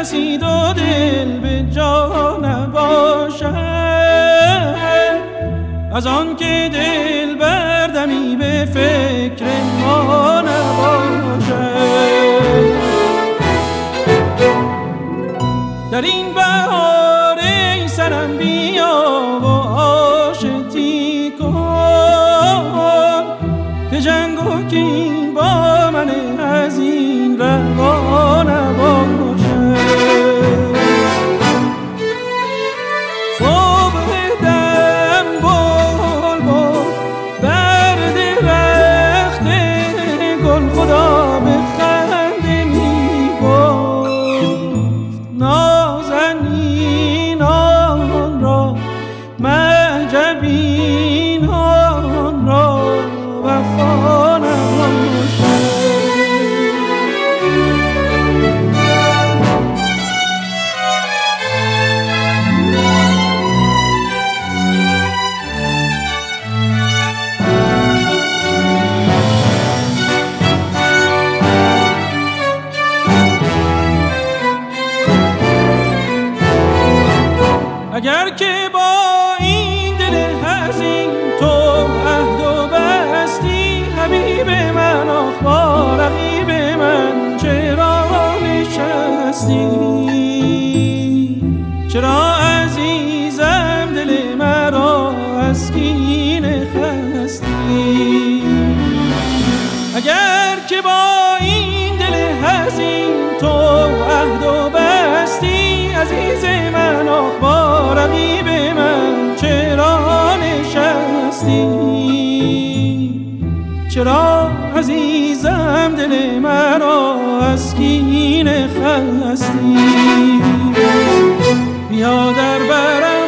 رسید و دل به جا نباشد، از آن که دل بردمی به فکر ما نباشد. در این بهار ای سنم بیا و آشتی کن، که جنگ و کین با من از این روا نباشد. صبح دم بلبل بر درخت گل خدا به خنده می گفت، نازنینان را مهجبینان را وفا نباشد. اگر که با این دل حزین تو عهد و بستی، حبیب من آخ با رقیب من چرا نشستی؟ چرا عزیزم دل مرا از کینه خستی؟ اگر که با این دل حزین تو عهد و بستی، عزیز من آخ با رقیب من چرا نشستی؟ چرا عزیزم دل مرا از کینه خستی؟ بیا در برم